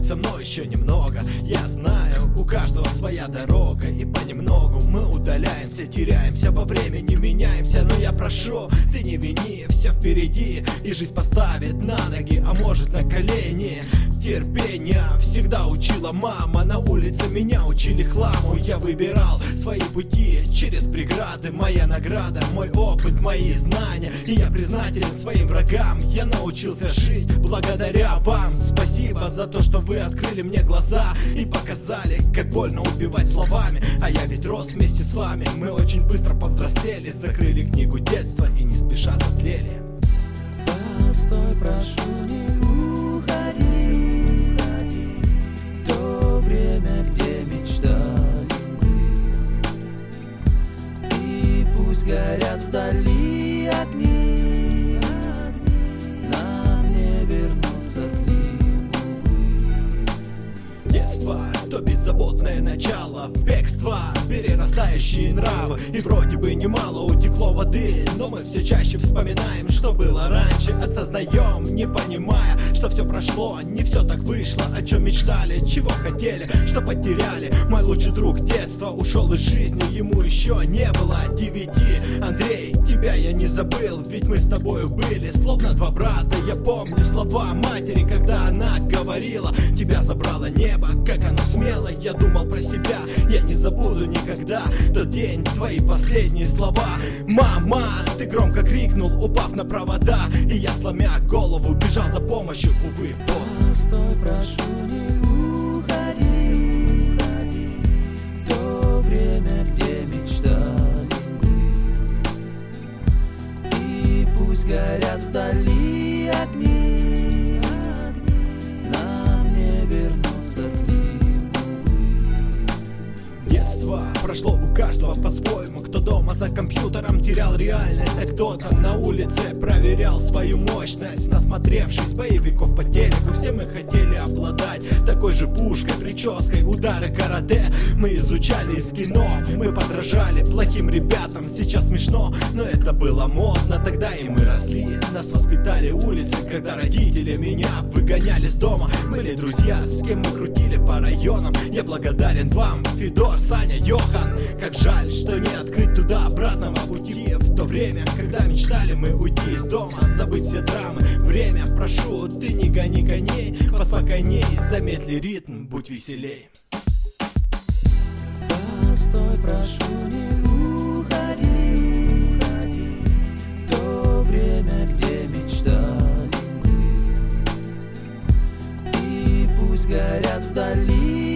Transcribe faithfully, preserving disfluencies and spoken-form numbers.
со мной еще немного. Я знаю, у каждого своя дорога, и понемногу мы удаляемся, теряемся во времени, меняемся. Но я прошу, ты не вини, все впереди, и жизнь поставит на ноги, а может на колени. Терпение всегда учила мама, на улице меня учили хламу. Я выбирал свои пути через преграды, моя награда, мой опыт, мои знания. И я признателен своим врагам, я научился жить благодаря вам. Спасибо за то, что вы открыли мне глаза и показали, как больно убивать словами. А я ведь рос вместе с вами, мы очень быстро повзрослели, закрыли книгу детства и не спеша затлели. Постой, прошу, не уходи, то время, где мечтали мы, и пусть горят вдали огни, нам не вернуться к ним, увы. Детство, то беззаботное начало, бегство, перерастающие нравы. И вроде бы немало утекло воды, но мы все чаще вспоминаем, что было раньше. Осознаем, не понимая, что все прошло, не все так вышло, о чем мечтали, чего хотели, что потеряли. Мой лучший друг детства ушел из жизни, ему еще не было девяти. Андрей, тебя я не забыл, ведь мы с тобою были словно два брата. Я помню слова матери, когда она говорила: тебя забрало небо, как оно смело. Я думал про себя, я не забуду никогда тот день, твои последние слова. Мама, ты громко крикнул, упав на провода, и я, сломя голову, бежал за помощью, увы, поздно. Постой, прошу, не уходи, то время, где мечтали мы, и пусть горят вдали огни, нам не вернуться к ним, увы. Детство прошло у каждого по-своему. Кто дома за компьютером терял реальность, а кто-то на улице проверял свою мощность. Насмотревшись боевиков по телеку, все мы хотели обладать такой же пушкой, прической, удары карате. Мы изучали из кино, мы подражали плохим ребятам. Сейчас смешно, но это было модно. Тогда и мы росли, нас воспитали улицы. Когда родители меня выгоняли с дома, были друзья, с кем мы крутили по районам. Я благодарен вам, Федор, Саня, Йохан. Как жаль, что не открыть туда обратного пути. В то время, когда мечтали мы уйти из дома, забыть все драмы. Время, прошу, ты не гони коней, поспокойней, замедли ритм, будь веселей. Постой, прошу, не уходи, то время, где мечтали мы, и пусть горят вдали